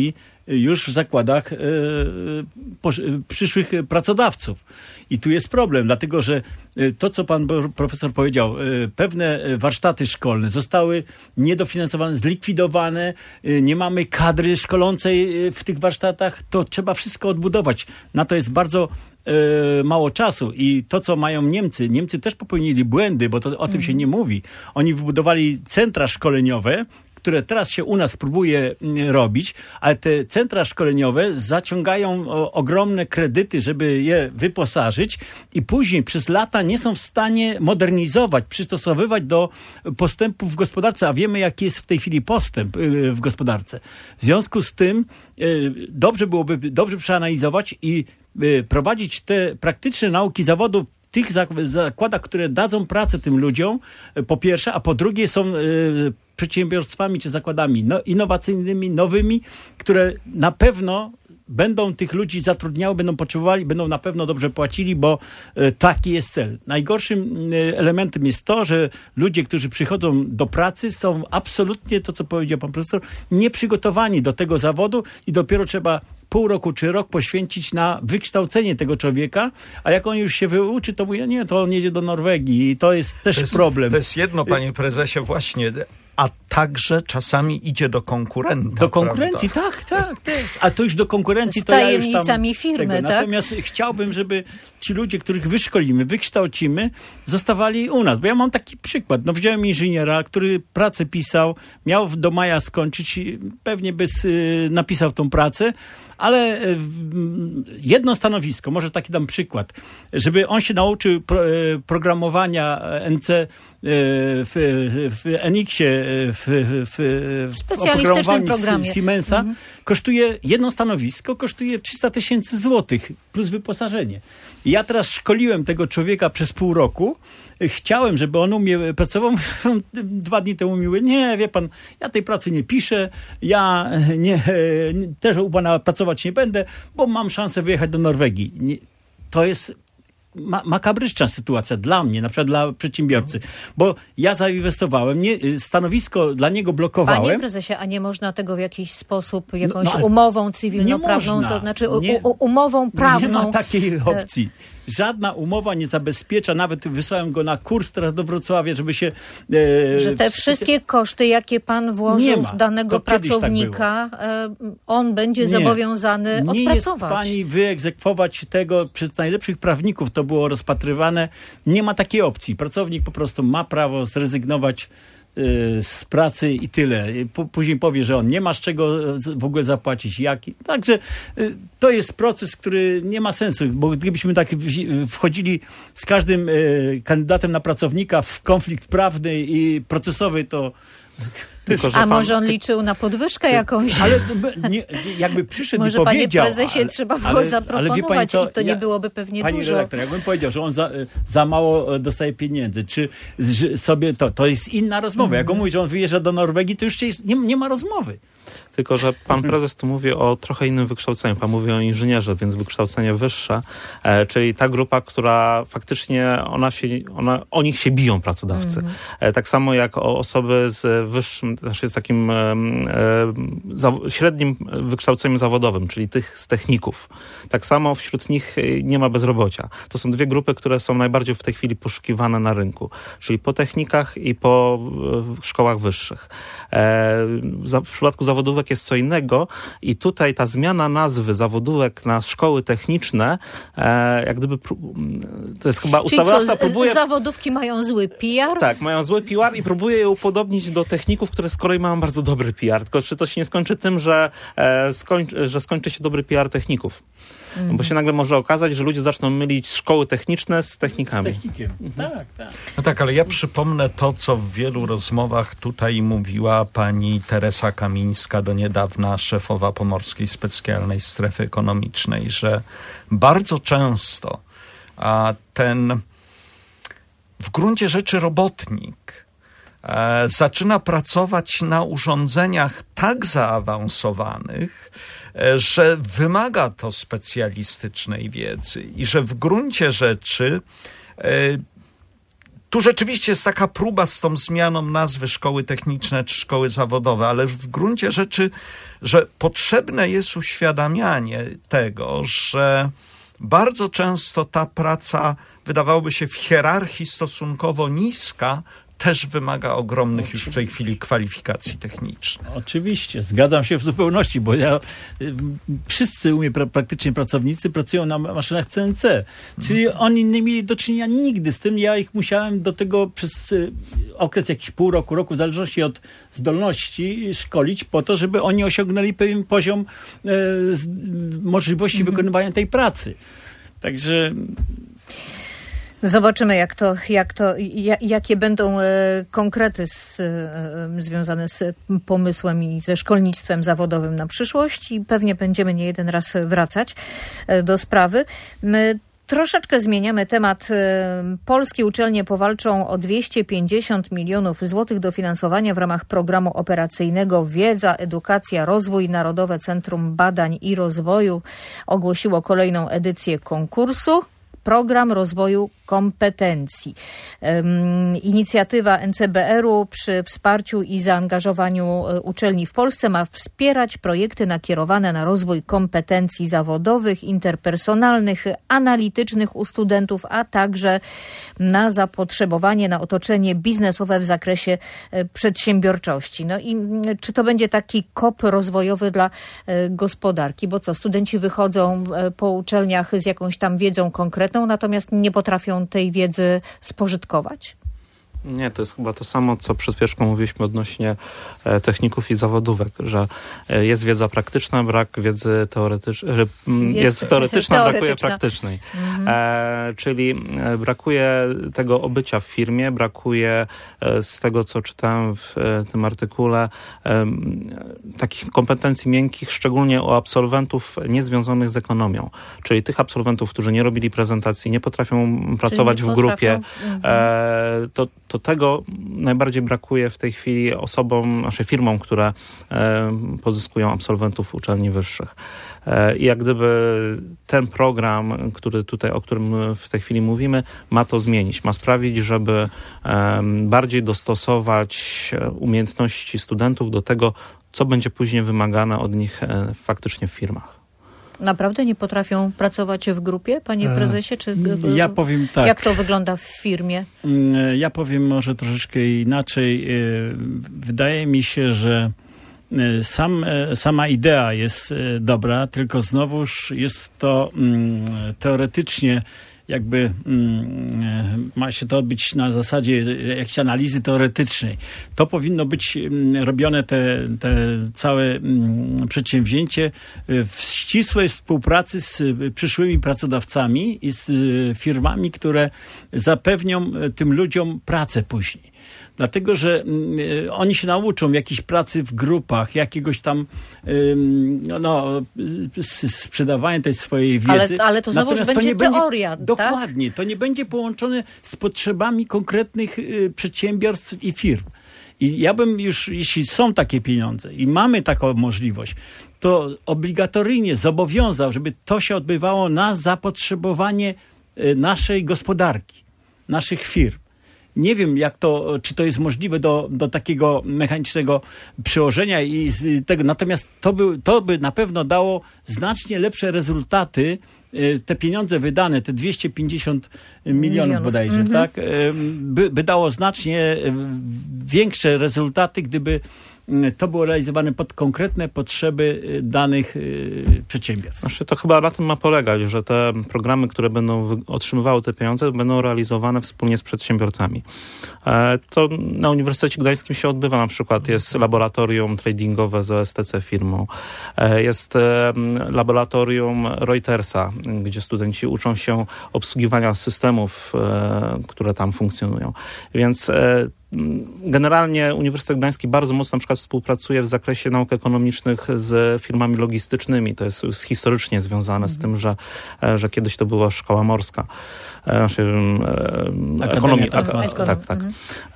już w zakładach e, po, przyszłych pracodawców. I tu jest problem, dlatego że to, co pan profesor powiedział, pewne warsztaty szkolne zostały niedofinansowane, zlikwidowane, nie mamy kadry szkolącej w tych warsztatach, to trzeba wszystko odbudować. Na to jest bardzo mało czasu i to, co mają Niemcy, Niemcy też popełnili błędy, bo to, o tym się nie mówi. Oni wybudowali centra szkoleniowe, które teraz się u nas próbuje robić, ale te centra szkoleniowe zaciągają o, ogromne kredyty, żeby je wyposażyć i później przez lata nie są w stanie modernizować, przystosowywać do postępów w gospodarce, a wiemy, jaki jest w tej chwili postęp w gospodarce. W związku z tym dobrze byłoby dobrze przeanalizować i prowadzić te praktyczne nauki zawodów w tych zakładach, które dadzą pracę tym ludziom, po pierwsze, a po drugie są przedsiębiorstwami czy zakładami no, innowacyjnymi, nowymi, które na pewno będą tych ludzi zatrudniały, będą potrzebowali, będą na pewno dobrze płacili, bo e, taki jest cel. Najgorszym e, elementem jest to, że ludzie, którzy przychodzą do pracy, są absolutnie, to co powiedział pan profesor, nieprzygotowani do tego zawodu i dopiero trzeba pół roku czy rok poświęcić na wykształcenie tego człowieka, a jak on już się wyuczy, to mówi, nie, to on jedzie do Norwegii i to jest też to jest, problem. To jest jedno, panie prezesie, właśnie, a także czasami idzie do konkurenta. Do konkurencji, prawda? tak, tak, tak. A to już do konkurencji Z to ja już tam... tajemnicami firmy, tego. tak? Natomiast chciałbym, żeby ci ludzie, których wyszkolimy, wykształcimy, zostawali u nas. Bo ja mam taki przykład. No wziąłem inżyniera, który pracę pisał, miał do maja skończyć, pewnie by y, napisał tą pracę, ale jedno stanowisko, może taki dam przykład, żeby on się nauczył pro, programowania N C w, w N X-ie, w, w, w specjalistycznym programie Siemensa, mhm. kosztuje, jedno stanowisko kosztuje trzysta tysięcy złotych plus wyposażenie. I ja teraz szkoliłem tego człowieka przez pół roku. Chciałem, żeby on umie, pracował. Dwa dni temu mówił, nie, wie pan, ja tej pracy nie piszę, ja nie, też u pana pracować nie będę, bo mam szansę wyjechać do Norwegii. Nie, to jest ma, makabryczna sytuacja dla mnie, na przykład dla przedsiębiorcy, bo ja zainwestowałem, nie, stanowisko dla niego blokowałem. Panie prezesie, a nie można tego w jakiś sposób, jakąś no, no, umową cywilnoprawną, znaczy nie, u, umową prawną? Nie ma takiej opcji. Żadna umowa nie zabezpiecza, nawet wysłałem go na kurs teraz do Wrocławia, żeby się... E, że te wszystkie koszty, jakie pan włożył w danego pracownika, tak on będzie nie, zobowiązany nie odpracować. Nie jest pani wyegzekwować tego przez najlepszych prawników, to było rozpatrywane. Nie ma takiej opcji. Pracownik po prostu ma prawo zrezygnować z pracy i tyle. Później powie, że on nie ma z czego w ogóle zapłacić. Jak. Także to jest proces, który nie ma sensu, bo gdybyśmy tak wchodzili z każdym kandydatem na pracownika w konflikt prawny i procesowy, to... Tylko, że A pan... może on liczył na podwyżkę jakąś? Ale nie, jakby przyszedł może i powiedział... Może panie prezesie ale, trzeba było ale, zaproponować ale pani co, i to nie ja, byłoby pewnie pani dużo. Pani redaktor, jakbym powiedział, że on za, za mało dostaje pieniędzy, czy że sobie to, to jest inna rozmowa. Mm. Jak on mówi, że on wyjeżdża do Norwegii, to już jest, nie, nie ma rozmowy. Tylko że pan prezes tu mówi o trochę innym wykształceniu. Pan mówi o inżynierze, więc wykształcenie wyższe, e, czyli ta grupa, która faktycznie ona się, ona, o nich się biją pracodawcy. Mm. E, tak samo jak o osoby z wyższym, znaczy z takim e, e, za, średnim wykształceniem zawodowym, czyli tych z techników. Tak samo wśród nich nie ma bezrobocia. To są dwie grupy, które są najbardziej w tej chwili poszukiwane na rynku, czyli po technikach i po e, szkołach wyższych. E, za, w przypadku zawodówek jest co innego i tutaj ta zmiana nazwy zawodówek na szkoły techniczne, e, jak gdyby to jest chyba ustawodawca próbuje... zawodówki mają zły P R? Tak, mają zły P R i próbuje je upodobnić do techników, które z kolei mają bardzo dobry P R. Tylko czy to się nie skończy tym, że, e, skończy, że skończy się dobry P R techników? Mm. Bo się nagle może okazać, że ludzie zaczną mylić szkoły techniczne z technikami. Z technikiem. Mhm. Tak, tak. No tak, ale ja przypomnę to, co w wielu rozmowach tutaj mówiła pani Teresa Kamińska, do niedawna szefowa Pomorskiej Specjalnej Strefy Ekonomicznej, że bardzo często a, ten w gruncie rzeczy robotnik e, zaczyna pracować na urządzeniach tak zaawansowanych, że wymaga to specjalistycznej wiedzy i że w gruncie rzeczy tu rzeczywiście jest taka próba z tą zmianą nazwy szkoły techniczne czy szkoły zawodowe, ale w gruncie rzeczy, że potrzebne jest uświadamianie tego, że bardzo często ta praca, wydawałoby się w hierarchii stosunkowo niska, też wymaga ogromnych już w tej chwili kwalifikacji technicznych. Oczywiście, zgadzam się w zupełności, bo ja, y, wszyscy u mnie pra, praktycznie pracownicy pracują na maszynach C N C, czyli oni nie mieli do czynienia nigdy z tym. Ja ich musiałem do tego przez y, okres jakiś pół roku, roku, w zależności od zdolności, szkolić po to, żeby oni osiągnęli pewien poziom y, z, możliwości mhm. wykonywania tej pracy. Także... Zobaczymy, jak to, jak to, jakie będą konkrety z, związane z pomysłem i ze szkolnictwem zawodowym na przyszłość i pewnie będziemy nie jeden raz wracać do sprawy. My troszeczkę zmieniamy temat. Polskie uczelnie powalczą o dwieście pięćdziesiąt milionów złotych dofinansowania w ramach programu operacyjnego Wiedza, Edukacja, Rozwój. Narodowe Centrum Badań i Rozwoju ogłosiło kolejną edycję konkursu. Program Rozwoju Kompetencji. Um, inicjatywa N C B R-u przy wsparciu i zaangażowaniu uczelni w Polsce ma wspierać projekty nakierowane na rozwój kompetencji zawodowych, interpersonalnych, analitycznych u studentów, a także na zapotrzebowanie na otoczenie biznesowe w zakresie przedsiębiorczości. No i czy to będzie taki kop rozwojowy dla gospodarki? Bo co, studenci wychodzą po uczelniach z jakąś tam wiedzą konkretną, natomiast nie potrafią tej wiedzy spożytkować? Nie, to jest chyba to samo, co przed chwileczką mówiliśmy odnośnie e, techników i zawodówek, że e, jest wiedza praktyczna, brak wiedzy teoretycznej, jest, jest teoretyczna, teoretyczna, brakuje praktycznej. Mhm. E, czyli e, brakuje tego obycia w firmie, brakuje e, z tego, co czytałem w e, tym artykule, e, takich kompetencji miękkich, szczególnie u absolwentów niezwiązanych z ekonomią. Czyli tych absolwentów, którzy nie robili prezentacji, nie potrafią pracować nie w grupie. Mhm. E, to to tego najbardziej brakuje w tej chwili osobom, znaczy firmom, które e, pozyskują absolwentów uczelni wyższych. E, I jak gdyby ten program, który tutaj, o którym w tej chwili mówimy, ma to zmienić. Ma sprawić, żeby e, bardziej dostosować umiejętności studentów do tego, co będzie później wymagane od nich e, faktycznie w firmach. Naprawdę nie potrafią pracować w grupie, panie prezesie? Czy, ja powiem tak. Jak to wygląda w firmie? Ja powiem może troszeczkę inaczej. Wydaje mi się, że sam, sama idea jest dobra, tylko znowuż jest to teoretycznie jakby mm, ma się to odbyć na zasadzie jakiejś analizy teoretycznej. To powinno być robione te, te całe mm, przedsięwzięcie w ścisłej współpracy z przyszłymi pracodawcami i z firmami, które zapewnią tym ludziom pracę później. Dlatego, że y, oni się nauczą jakiejś pracy w grupach, jakiegoś tam y, no, y, sprzedawania tej swojej wiedzy. Ale, ale to znowu będzie to nie teoria, będzie, tak? Dokładnie. To nie będzie połączone z potrzebami konkretnych y, przedsiębiorstw i firm. I ja bym już, jeśli są takie pieniądze i mamy taką możliwość, to obligatoryjnie zobowiązał, żeby to się odbywało na zapotrzebowanie y, naszej gospodarki, naszych firm. Nie wiem, jak to, czy to jest możliwe do, do takiego mechanicznego przełożenia i z tego. Natomiast to by, to by na pewno dało znacznie lepsze rezultaty. Te pieniądze wydane, te dwieście pięćdziesiąt milionów, milionów. bodajże, mm-hmm. tak, by, by dało znacznie większe rezultaty, gdyby to było realizowane pod konkretne potrzeby danych y, przedsiębiorstw. Znaczy, to chyba na tym ma polegać, że te programy, które będą wy- otrzymywały te pieniądze, będą realizowane wspólnie z przedsiębiorcami. E, to na Uniwersytecie Gdańskim się odbywa, na przykład jest laboratorium tradingowe z O S T C firmą, e, jest e, laboratorium Reutersa, gdzie studenci uczą się obsługiwania systemów, e, które tam funkcjonują. Więc e, generalnie Uniwersytet Gdański bardzo mocno na przykład współpracuje w zakresie nauk ekonomicznych z firmami logistycznymi. To jest, jest historycznie związane mhm. z tym, że, że kiedyś to była szkoła morska. Znaczy, ekonomii, tak, tak, tak. Mhm.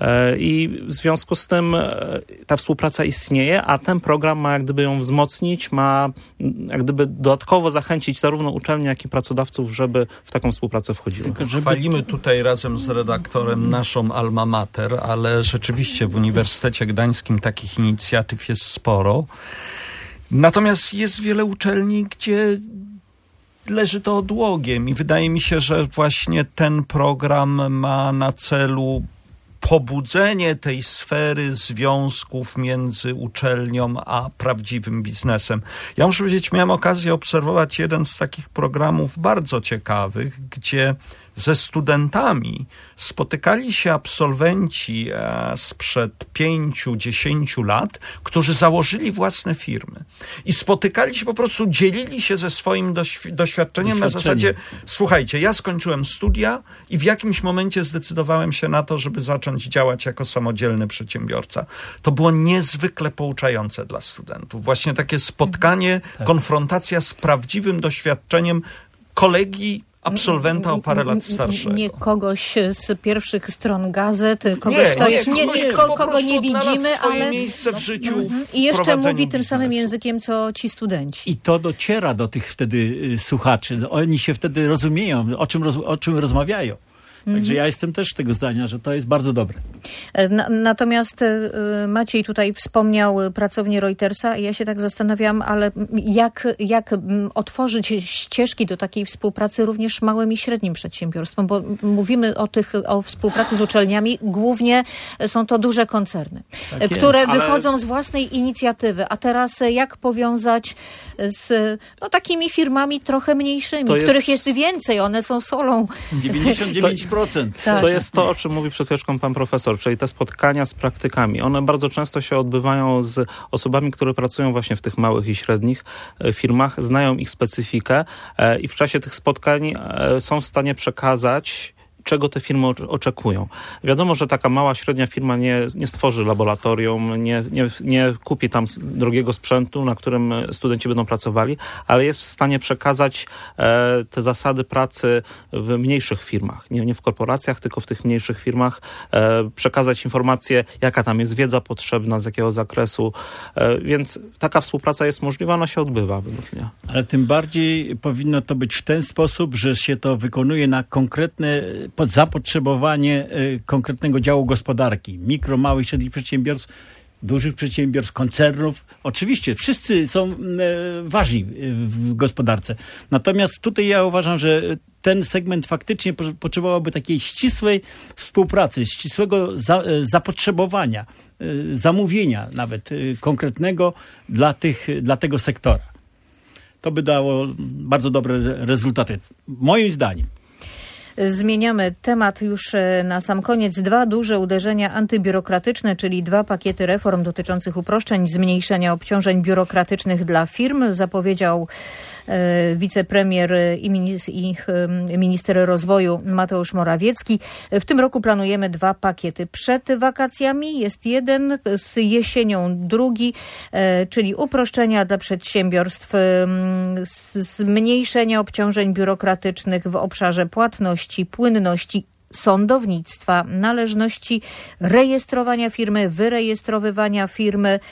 I w związku z tym ta współpraca istnieje, a ten program ma jak gdyby ją wzmocnić, ma jak gdyby dodatkowo zachęcić zarówno uczelnie, jak i pracodawców, żeby w taką współpracę wchodziło. Tylko, żeby... Chwalimy tutaj razem z redaktorem naszą alma mater, ale rzeczywiście w Uniwersytecie Gdańskim takich inicjatyw jest sporo. Natomiast jest wiele uczelni, gdzie leży to odłogiem i wydaje mi się, że właśnie ten program ma na celu pobudzenie tej sfery związków między uczelnią a prawdziwym biznesem. Ja muszę powiedzieć, miałem okazję obserwować jeden z takich programów bardzo ciekawych, gdzie ze studentami spotykali się absolwenci e, sprzed pięciu, dziesięciu lat, którzy założyli własne firmy. I spotykali się, po prostu dzielili się ze swoim doświ- doświadczeniem na zasadzie, słuchajcie, ja skończyłem studia i w jakimś momencie zdecydowałem się na to, żeby zacząć działać jako samodzielny przedsiębiorca. To było niezwykle pouczające dla studentów. Właśnie takie spotkanie, tak. konfrontacja z prawdziwym doświadczeniem kolegi, absolwenta o parę lat starszego. Nie kogoś z pierwszych stron gazet, kogoś, kto jest, nie, nie, kogo, kogo nie widzimy, ale miejsce w życiu. Mm-hmm. I jeszcze mówi tym biznesu. Samym językiem, co ci studenci. I to dociera do tych wtedy y, słuchaczy. Oni się wtedy rozumieją, o czym, roz, o czym rozmawiają. Także ja jestem też tego zdania, że to jest bardzo dobre. Na, natomiast y, Maciej tutaj wspomniał pracownię Reutersa i ja się tak zastanawiam, ale jak, jak otworzyć ścieżki do takiej współpracy również małym i średnim przedsiębiorstwom, bo mówimy o tych, o współpracy z uczelniami, głównie są to duże koncerny, tak które jest, wychodzą ale... z własnej inicjatywy, a teraz jak powiązać z no, takimi firmami trochę mniejszymi, jest... których jest więcej, one są solą. dziewięćdziesiąt dziewięć procent. Tak. To jest to, o czym mówi przed chwileczką pan profesor, czyli te spotkania z praktykami. One bardzo często się odbywają z osobami, które pracują właśnie w tych małych i średnich firmach, znają ich specyfikę i w czasie tych spotkań są w stanie przekazać, czego te firmy oczekują. Wiadomo, że taka mała, średnia firma nie, nie stworzy laboratorium, nie, nie, nie kupi tam drogiego sprzętu, na którym studenci będą pracowali, ale jest w stanie przekazać e, te zasady pracy w mniejszych firmach. Nie, nie w korporacjach, tylko w tych mniejszych firmach. E, przekazać informacje, jaka tam jest wiedza potrzebna, z jakiego zakresu. E, więc taka współpraca jest możliwa, ona się odbywa według mnie. Ale tym bardziej powinno to być w ten sposób, że się to wykonuje na konkretne pod zapotrzebowanie y, konkretnego działu gospodarki, mikro, małych, średnich przedsiębiorstw, dużych przedsiębiorstw, koncernów. Oczywiście wszyscy są y, ważni w gospodarce. Natomiast tutaj ja uważam, że ten segment faktycznie po, potrzebowałby takiej ścisłej współpracy, ścisłego za, y, zapotrzebowania, y, zamówienia nawet y, konkretnego dla, tych, dla tego sektora. To by dało bardzo dobre rezultaty, moim zdaniem. Zmieniamy temat już na sam koniec. Dwa duże uderzenia antybiurokratyczne, czyli dwa pakiety reform dotyczących uproszczeń, zmniejszenia obciążeń biurokratycznych dla firm, zapowiedział e, wicepremier i, minis- i e, minister rozwoju Mateusz Morawiecki. W tym roku planujemy dwa pakiety. Przed wakacjami jest jeden, z jesienią drugi, e, czyli uproszczenia dla przedsiębiorstw, e, zmniejszenia obciążeń biurokratycznych w obszarze płatności, płynności, sądownictwa, należności, rejestrowania firmy, wyrejestrowywania firmy.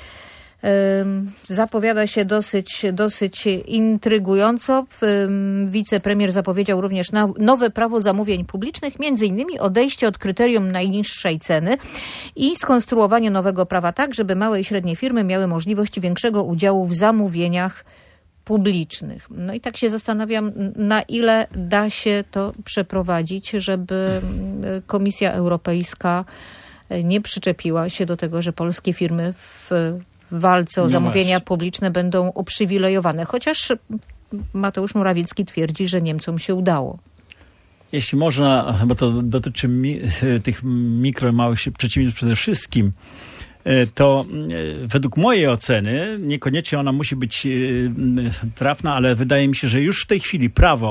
Zapowiada się dosyć, dosyć intrygująco. Wicepremier zapowiedział również nowe prawo zamówień publicznych, między innymi odejście od kryterium najniższej ceny i skonstruowanie nowego prawa tak, żeby małe i średnie firmy miały możliwość większego udziału w zamówieniach publicznych. No i tak się zastanawiam, na ile da się to przeprowadzić, żeby Komisja Europejska nie przyczepiła się do tego, że polskie firmy w walce o nie zamówienia masz. publiczne będą uprzywilejowane. Chociaż Mateusz Morawiecki twierdzi, że Niemcom się udało. Jeśli można, bo to dotyczy mi, tych mikro i małych przedsiębiorstw przede wszystkim, to według mojej oceny, niekoniecznie ona musi być trafna, ale wydaje mi się, że już w tej chwili prawo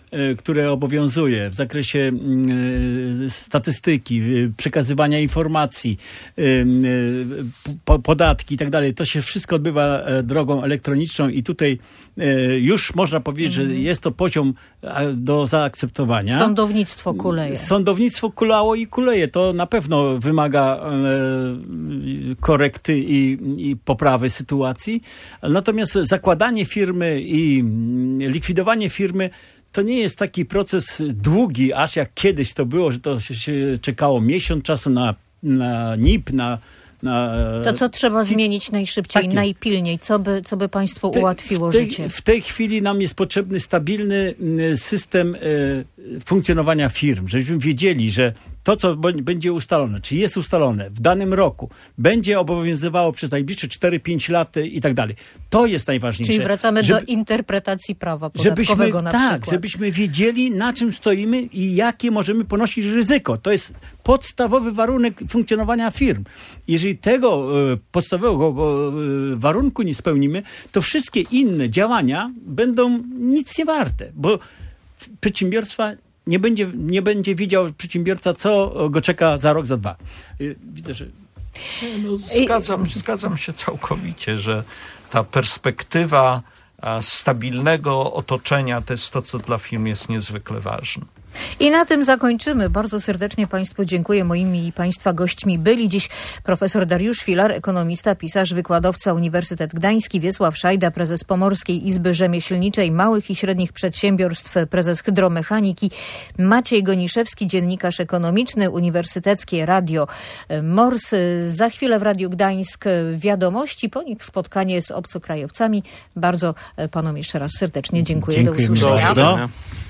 które obowiązuje w zakresie statystyki, przekazywania informacji, podatki i tak dalej, to się wszystko odbywa drogą elektroniczną i tutaj już można powiedzieć, że jest to poziom do zaakceptowania. Sądownictwo kuleje. Sądownictwo kulało i kuleje. To na pewno wymaga korekty i, i poprawy sytuacji. Natomiast zakładanie firmy i likwidowanie firmy to nie jest taki proces długi, aż jak kiedyś to było, że to się, się czekało miesiąc czasu na, na N I P, na, na... To co trzeba zmienić najszybciej, tak najpilniej? Co by, co by państwu te, ułatwiło w tej, życie? W tej chwili nam jest potrzebny stabilny system e, funkcjonowania firm, żebyśmy wiedzieli, że to, co będzie ustalone, czy jest ustalone w danym roku, będzie obowiązywało przez najbliższe cztery pięć lat i tak dalej. To jest najważniejsze. Czyli wracamy żeby, do interpretacji prawa podatkowego żebyśmy, na tak, przykład. żebyśmy wiedzieli, na czym stoimy i jakie możemy ponosić ryzyko. To jest podstawowy warunek funkcjonowania firm. Jeżeli tego e, podstawowego e, warunku nie spełnimy, to wszystkie inne działania będą nic nie warte, bo przedsiębiorstwa Nie będzie, nie będzie widział przedsiębiorca, co go czeka za rok, za dwa. Widzę, że... No, zgadzam, zgadzam się całkowicie, że ta perspektywa stabilnego otoczenia to jest to, co dla firm jest niezwykle ważne. I na tym zakończymy. Bardzo serdecznie Państwu dziękuję. Moimi i Państwa gośćmi byli dziś profesor Dariusz Filar, ekonomista, pisarz, wykładowca Uniwersytet Gdański, Wiesław Szajda, prezes Pomorskiej Izby Rzemieślniczej Małych i Średnich Przedsiębiorstw, prezes Hydromechaniki, Maciej Goniszewski, dziennikarz ekonomiczny, Uniwersyteckie Radio Mors. Za chwilę w Radiu Gdańsk wiadomości, po nich spotkanie z obcokrajowcami. Bardzo Panom jeszcze raz serdecznie dziękuję. Dziękuję Do usłyszenia. bardzo.